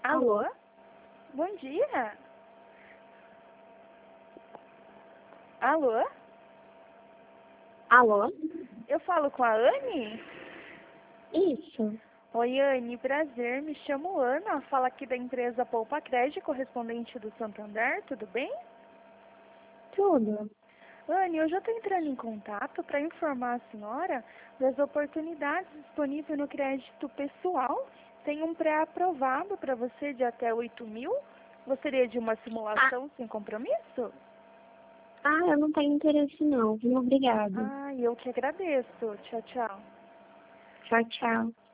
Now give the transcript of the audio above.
Alô? Bom dia. Alô? Alô? Eu falo com a Anne? Isso. Oi, Anne, prazer. Me chamo Ana. Fala aqui da empresa Poupa Crédito, correspondente do Santander. Tudo bem? Tudo. Anne, eu já estou entrando em contato para informar a senhora das oportunidades disponíveis no crédito pessoal. Tem um pré-aprovado para você de até 8.000. Gostaria de uma simulação sem compromisso? Eu não tenho interesse não, viu? Obrigada. Eu que agradeço. Tchau, tchau. Tchau, tchau.